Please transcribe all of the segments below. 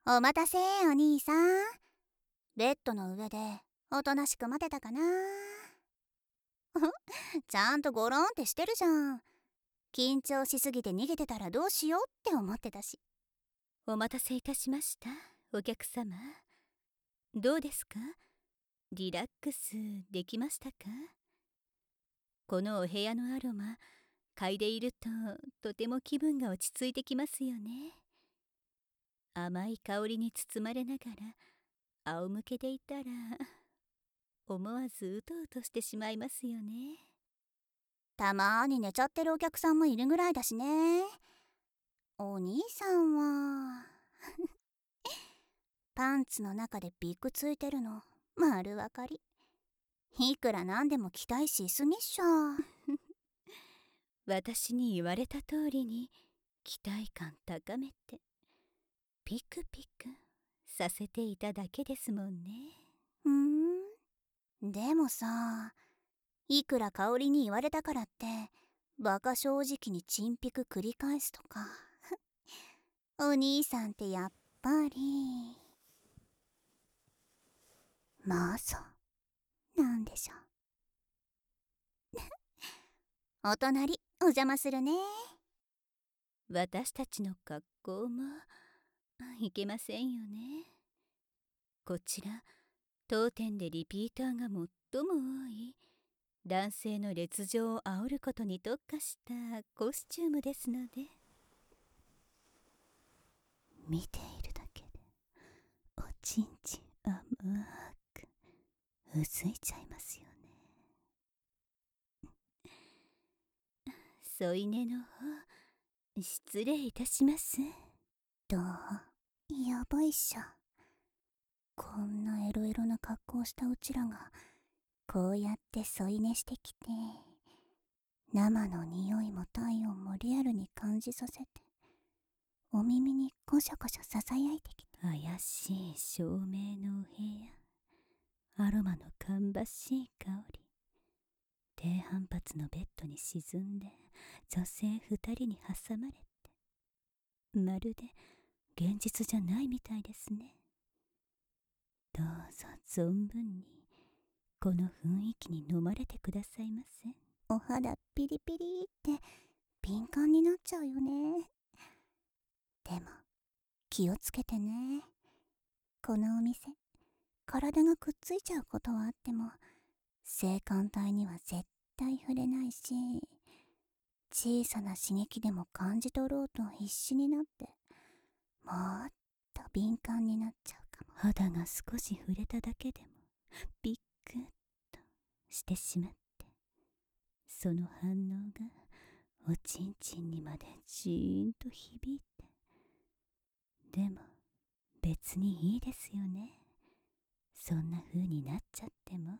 お待たせお兄さん。ベッドの上でおとなしく待てたかな。ちゃんとゴロンってしてるじゃん。緊張しすぎて逃げてたらどうしようって思ってたし。 お待たせいたしました、お客様。どうですか？リラックスできましたか？このお部屋のアロマ嗅いでいるととても気分が落ち着いてきますよね。甘い香りに包まれながら仰向けでいたら思わずうとうとしてしまいますよね。 たまーに寝ちゃってるお客さんもいるぐらいだしね。お兄さんはパンツの中でビッグついてるの丸分かり。いくらなんでも期待しすぎっしょ。 私に言われた通りに期待感高めてピクピクさせていただけですもんね。 でもさ、いくら香りに言われたからってバカ正直にチンピク繰り返すとかお兄さんってやっぱりマゾなんでしょ。お隣お邪魔するね。 私たちの格好もいけませんよね。こちら当店でリピーターが最も多い男性の烈情を煽ることに特化したコスチュームですので。見ているだけでおちんちん甘くうずいちゃいますよね。添い寝の方失礼いたします。 どう？やばいっしょ。こんなエロエロな格好したうちらがこうやって添い寝してきて、生の匂いも体温もリアルに感じさせて、お耳にコシャコシャささやいてきて、 怪しい照明のお部屋、アロマの芳しい香り、低反発のベッドに沈んで女性二人に挟まれて、まるで現実じゃないみたいですね。どうぞ存分にこの雰囲気に飲まれてくださいませ。 お肌ピリピリって敏感になっちゃうよね。でも気をつけてね。このお店、体がくっついちゃうことはあっても性感帯には絶対触れないし、小さな刺激でも感じ取ろうと必死になってもっと敏感になっちゃうかも。 肌が少し触れただけでもビックッとしてしまって、その反応がおちんちんにまでジーンと響いて。でも別にいいですよね、そんな風になっちゃっても。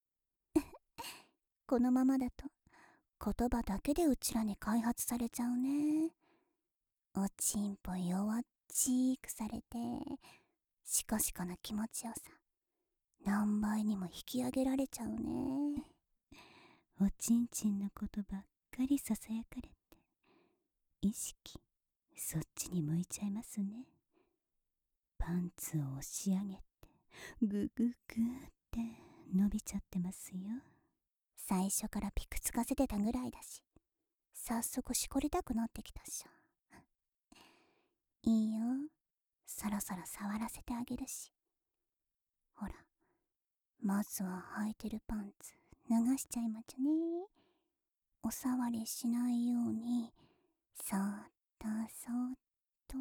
このままだと言葉だけでうちらに開発されちゃうね。おちんぽ弱っちくされてシコシコな気持ちよさ何倍にも引き上げられちゃうね。 おちんちんのことばっかりささやかれて、意識そっちに向いちゃいますね。パンツを押し上げてグググって伸びちゃってますよ。 最初からピクつかせてたぐらいだし早速しこりたくなってきたっしょ。いいよ、そろそろ触らせてあげるし。ほら、まずは履いてるパンツ脱がしちゃいまちゃね。お触りしないようにそっとそっと。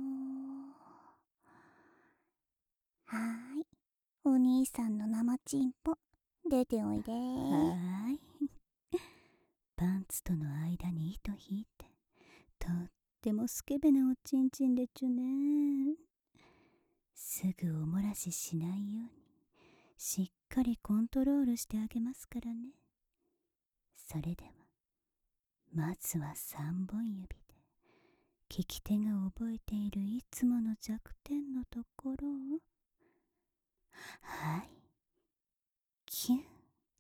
はーい、お兄さんの生チンポ出ておいで。 はーい。パンツとの間に糸引いて、とってもスケベなおちんちんでちゅね。すぐおもらししないようにしっかりコントロールしてあげますからね。それではまずは3本指で利き手が覚えているいつもの弱点のところを、はい、 キュン。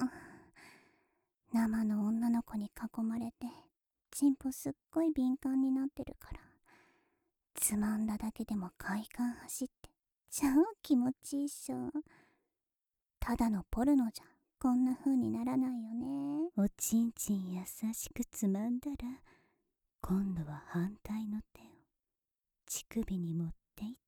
生の女の子に囲まれてチンポすっごい敏感になってるから、つまんだだけでも快感走って超気持ちいいっしょ。ただのポルノじゃこんな風にならないよね。 おちんちん優しくつまんだら、今度は反対の手を乳首に持っていって、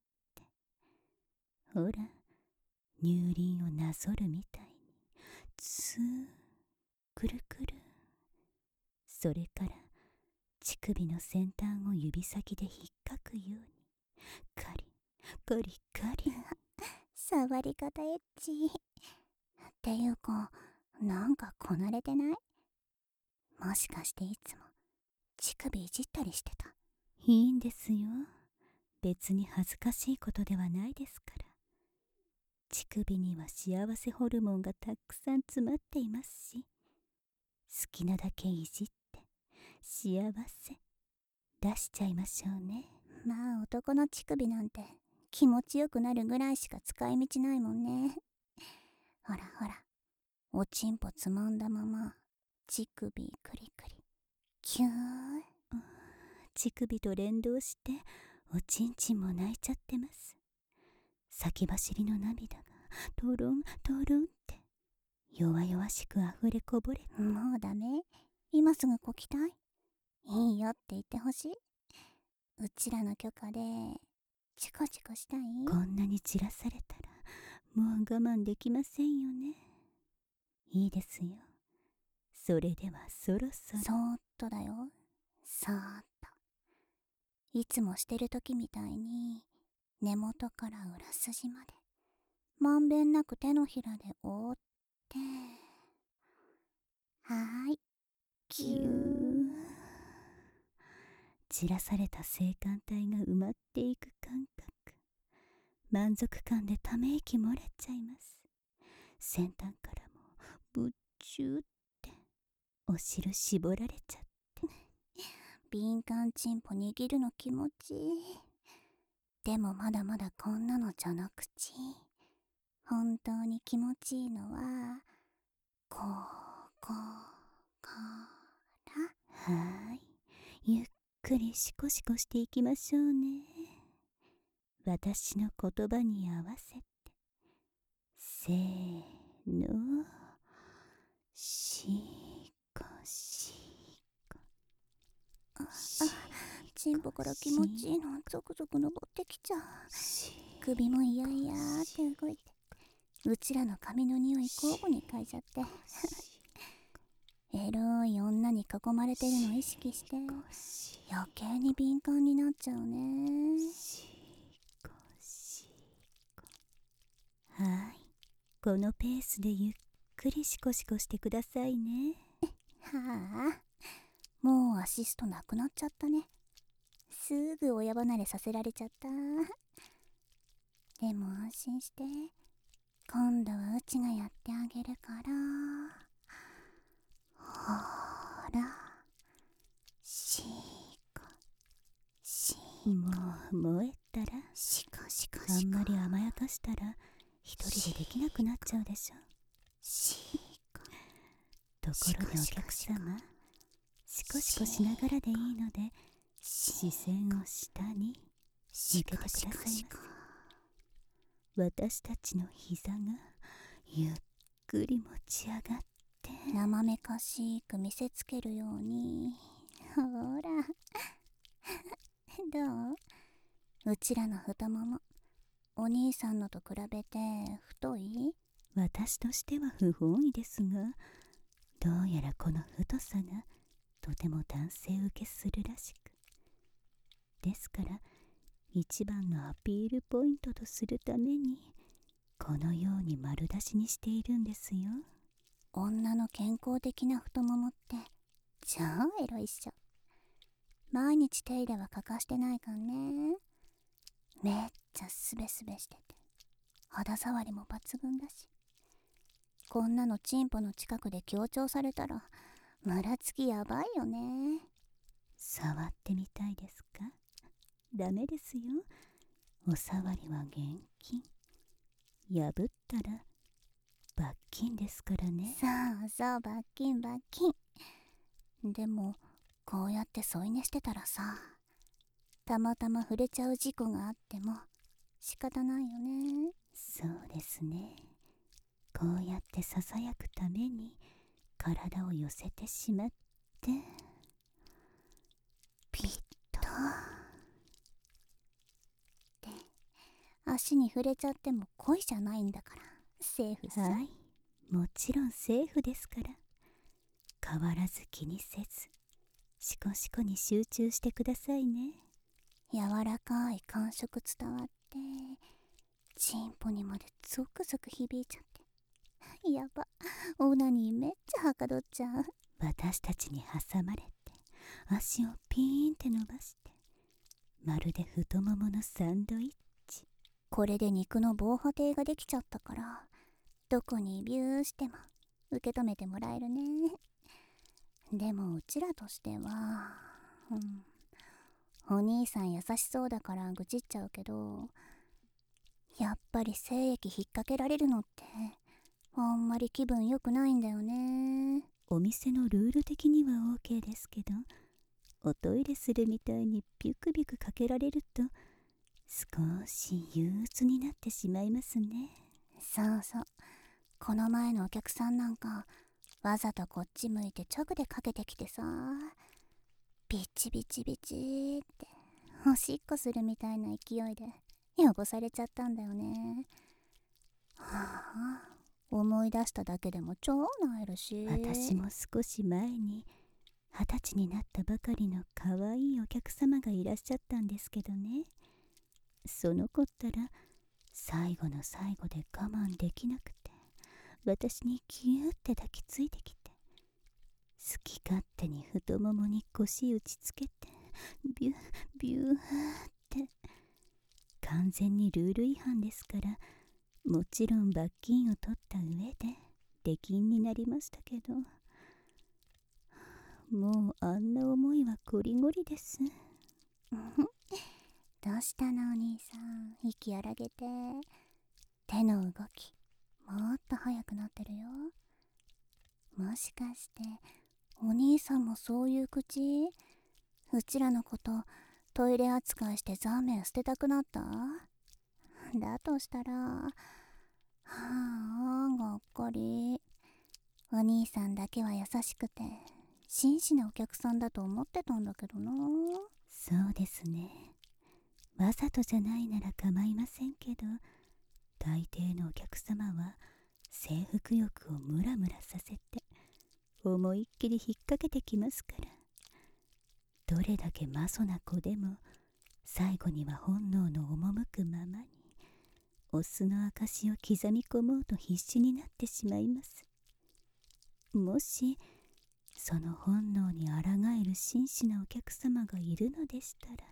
ほら、乳輪をなぞるみたいにツーくるくる。それから乳首の先端を指先で引っかくようにカリカリカリ。 触り方エッチっていうか、なんかこなれてない？もしかしていつも乳首いじったりしてた？ いいんですよ。別に恥ずかしいことではないですから。乳首には幸せホルモンがたくさん詰まっていますし、好きなだけいじって幸せ出しちゃいましょうね。 まあ男の乳首なんて気持ちよくなるぐらいしか使い道ないもんね。ほらほら、おちんぽつまんだまま乳首クリクリキュー。 乳首と連動しておちんちんも泣いちゃってます。先走りの涙がトロントロンって弱々しくあふれこぼれ。 もうダメ、今すぐこきたい。いいよって言ってほしい。うちらの許可でチコチコしたい？ こんなに散らされたらもう我慢できませんよね。いいですよ。それではそろそろ。 そーっとだよ、そーっと。いつもしてる時みたいに根元から裏筋までまんべんなく手のひらで覆って、はーい、キュー。 散らされた性感帯が埋まっていく感覚、満足感でため息漏れちゃいます。先端からもぶっちゅーってお汁絞られちゃって。 敏感チンポ握るの気持ちいい。でもまだまだこんなの序の口。本当に気持ちいいのはここから。 はーい、ゆっくりシコシコしていきましょうね。私の言葉に合わせて。せーの、シコシコ。 チンポから気持ちいいのゾクゾク登ってきちゃう。首もイヤイヤーって動いて、うちらの髪の匂い交互に嗅いじゃってエロい女に囲まれてるの意識して余計に敏感になっちゃうね。 はい、このペースでゆっくりシコシコしてくださいね。 はあ、もうアシストなくなっちゃったね。すぐ親離れさせられちゃった。でも安心して、今度はうちがやってあげるから。ほら、シコシコ。 もう燃えたら、 シコシコあシコ。 んまり甘やかしたら一人でできなくなっちゃうでしょ。 シコ。 ところでお客様、シコシコしながらでいいので視線を下に向けてくださいませ。私たちの膝がゆっくり持ち上がって、 生めかしく見せつけるように。ほらどう？うちらの太もも、お兄さんのと比べて太い？ 私としては不本意ですが、どうやらこの太さがとても男性受けするらしく、ですから一番のアピールポイントとするためにこのように丸出しにしているんですよ。 女の健康的な太ももって超エロいっしょ。毎日手入れは欠かしてないかんね。めっちゃスベスベしてて肌触りも抜群だし、こんなのチンポの近くで強調されたらムラつきやばいよね。 触ってみたいですか？ダメですよ。お触りは厳禁。破ったら罰金ですからね。 そうそう、罰金罰金。でもこうやって添い寝してたらさ、たまたま触れちゃう事故があっても仕方ないよね。 そうですね。こうやってささやくために体を寄せてしまって、 ピッと。で、足に触れちゃっても恋じゃないんだからセーフさ。 はい、もちろんセーフですから。変わらず気にせず、シコシコに集中してくださいね。 柔らかい感触伝わって、チンポにまでゾクゾク響いちゃって、やば、オナニーめっちゃはかどっちゃう。 私たちに挟まれて、足をピーンって伸ばして、まるで太もものサンドイッチ。 これで肉の防波堤ができちゃったから、どこにビューしても受け止めてもらえるね。でもうちらとしては、お兄さん優しそうだから愚痴っちゃうけど、やっぱり精液引っ掛けられるのってあんまり気分良くないんだよね。 お店のルール的には OK ですけど、おトイレするみたいにビュクビュクかけられると少し憂鬱になってしまいますね。 そうそう、この前のお客さんなんかわざとこっち向いて直でかけてきてさ、ビチビチビチっておしっこするみたいな勢いで汚されちゃったんだよね。はあ、思い出しただけでも超なえるし。 私も少し前に20歳になったばかりの可愛いお客様がいらっしゃったんですけどね。その子ったら最後の最後で我慢できなくて、私にギューって抱きついてきて、好き勝手に太ももに腰打ちつけて、ビュービューって。完全にルール違反ですから、もちろん罰金を取った上で出禁になりましたけど、もうあんな思いはこりごりです。 どうしたのお兄さん、息荒げて。手の動きもっと速くなってるよ。もしかしてお兄さんもそういう口？うちらのことトイレ扱いしてザーメン捨てたくなった？だとしたら、はあ、がっかり。お兄さんだけは優しくて真摯なお客さんだと思ってたんだけどな。 そうですね。わざとじゃないなら構いませんけど、大抵のお客様は征服欲をムラムラさせて思いっきり引っ掛けてきますから。どれだけマソな子でも最後には本能の赴くままにオスの証を刻み込もうと必死になってしまいます。もしその本能に抗える真摯なお客様がいるのでしたら、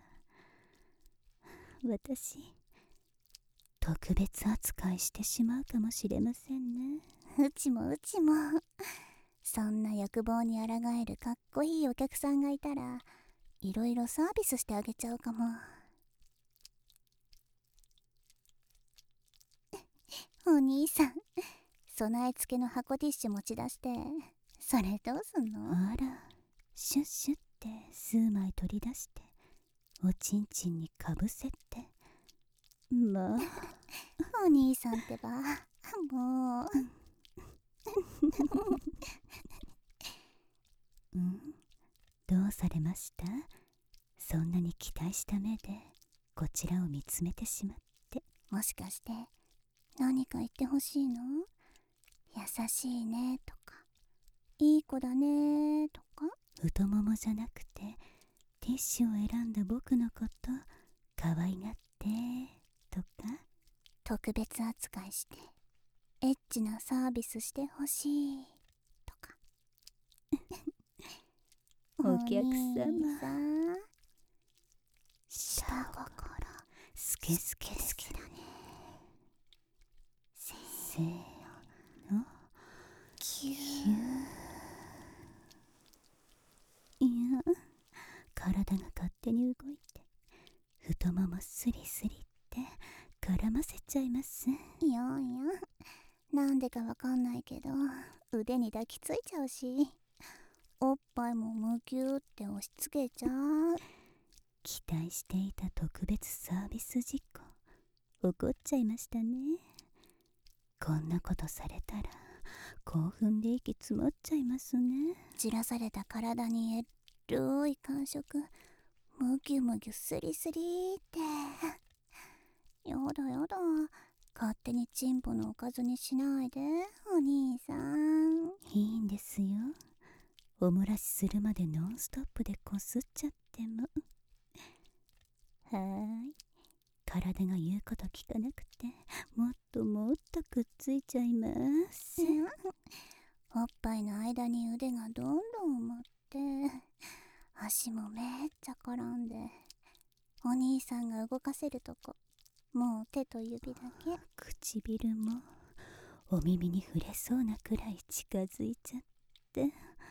私特別扱いしてしまうかもしれませんね。 うちもそんな欲望に抗えるかっこいいお客さんがいたらいろいろサービスしてあげちゃうかも。お兄さん、備え付けの箱ティッシュ持ち出して、それどうすんの？ あら、シュッシュって数枚取り出しておちんちんにかぶせて、まあお兄さんってば、もうどうされました？そんなに期待した目でこちらを見つめてしまって。 もしかして何か言ってほしいの？優しいねとか、いい子だねとか。 太ももじゃなくてティッシュを選んだ僕のこと可愛がってとか。 特別扱いしてエッチなサービスしてほしいとか。 お客様、 さん、下心スケスケ好きだね。せーの、 キュー。 いや、体が勝手に動いて太ももスリスリって絡ませちゃいます。 いやなんでかわかんないけど腕に抱きついちゃうし、おっぱいもむぎゅーって押し付けちゃう。 期待していた特別サービス事項怒っちゃいましたね。こんなことされたら興奮で息詰まっちゃいますね。 散らされた体にえるい感触、むぎゅむぎゅスリスリってやだやだ、勝手にチンポのおかずにしないでお兄さん。 いいんですよ、お漏らしするまでノンストップでこすっちゃっても。体が言うこと聞かなくてもっともっとくっついちゃいます。 おっぱいの間に腕がどんどん埋まって、足もめっちゃ絡んで、お兄さんが動かせるとこもう手と指だけ。 唇もお耳に触れそうなくらい近づいちゃって、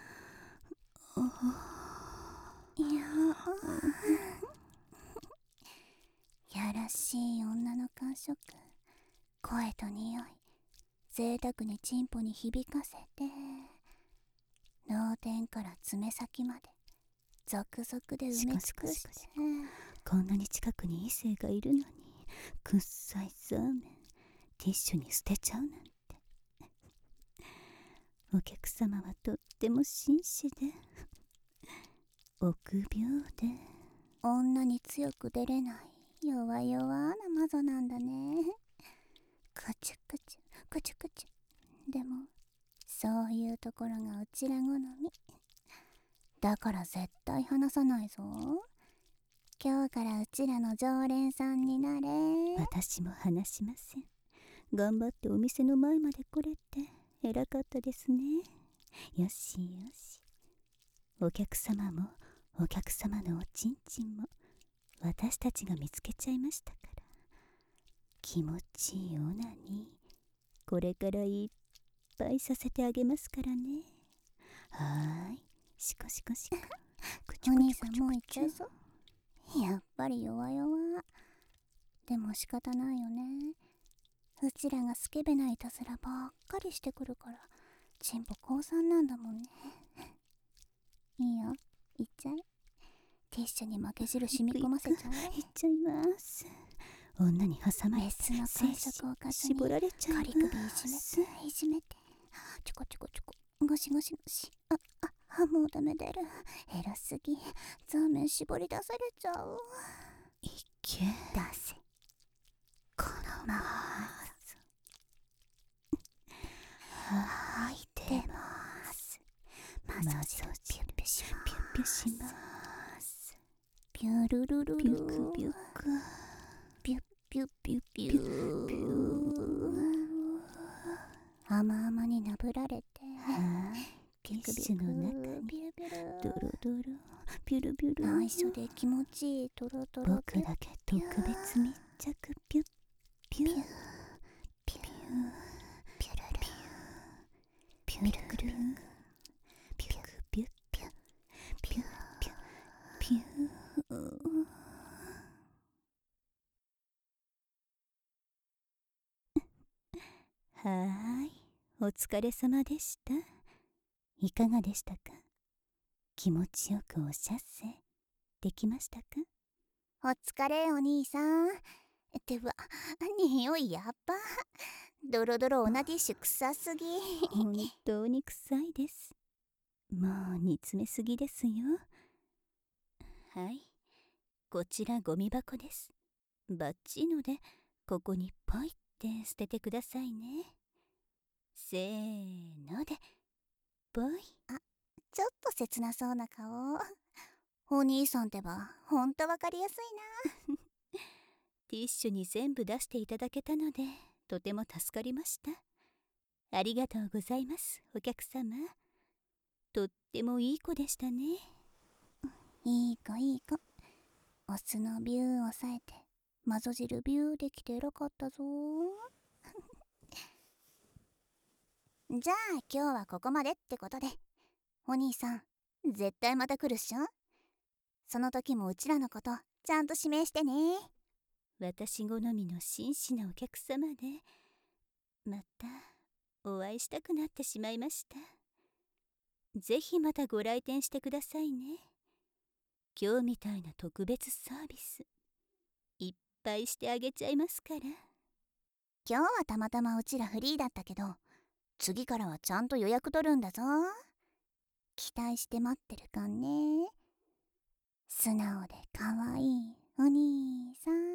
やらしい女の感触、声と匂い、贅沢にチンポに響かせて、脳天から爪先まで続々で埋め尽くして。 こんなに近くに異性がいるのにくっさいザーメンティッシュに捨てちゃうなんて。お客様はとっても紳士で臆病で、 女に強く出れない弱々な魔女なんだね。クチュクチュクチュクチュ。でもそういうところがうちら好みだから絶対離さないぞ。今日からうちらの常連さんになれ。 私も話しません。頑張ってお店の前まで来れて偉かったですね。よしよし、お客様もお客様のおちんちんも私たちが見つけちゃいましたから、気持ちいいオナニーこれからいっぱいさせてあげますからね。はーい、シコシコシコお兄さんもう行っちゃうぞ。やっぱり弱々。でも仕方ないよね。うちらがスケベないたずらばっかりしてくるからチンポ降参なんだもんね。いいよ、いっちゃえ。ティッシュに負け汁染み込ませちゃえ。 いっちゃいます。女に挟まれメスの感触をかずに絞られちゃいます。 カリ首いじめていじめて、ちょこちょこちょこゴシゴシゴシ。もうダメ出る。偉すぎ。ザーメン絞り出されちゃう。 いけ出せこのまま吐いてます。マッサージピュッピュします。 ピュッピュします。 ピュルルルルピュクピュクピュッピュッピュッピュ甘々になぶられて、 ティッシュの中にドロドロピュルピュル、 内緒で気持ちいいトロトロ。 僕だけ特別密着ピュッピュッピュピュピュルルピュルルピュピュピュピュピュピュはーい、お疲れ様でした。いかがでしたか。気持ちよくおしゃっせできましたか。 お疲れお兄さん。ってば、匂いやっば。ドロドロオナティッシュ臭すぎ。 本当に臭いです。もう煮詰めすぎですよ。はい、こちらゴミ箱です。バッチリのでここにポイって捨ててくださいね。せーのでポイ。 ちょっと切なそうな顔。お兄さんってばほんとわかりやすいな。 ティッシュに全部出していただけたのでとても助かりました。ありがとうございます、お客様。とってもいい子でしたね。 いい子いい子。オスのビューを抑えてマゾ汁ビューできて偉かったぞ。じゃあ今日はここまでってことで、お兄さん絶対また来るっしょ。その時もうちらのことちゃんと指名してね。 私好みの真摯なお客様でまたお会いしたくなってしまいました。ぜひまたご来店してくださいね。今日みたいな特別サービスいっ配してあげちゃいますから。 今日はたまたまうちらフリーだったけど、次からはちゃんと予約取るんだぞ。期待して待ってるかんね。素直でかわいいお兄さん。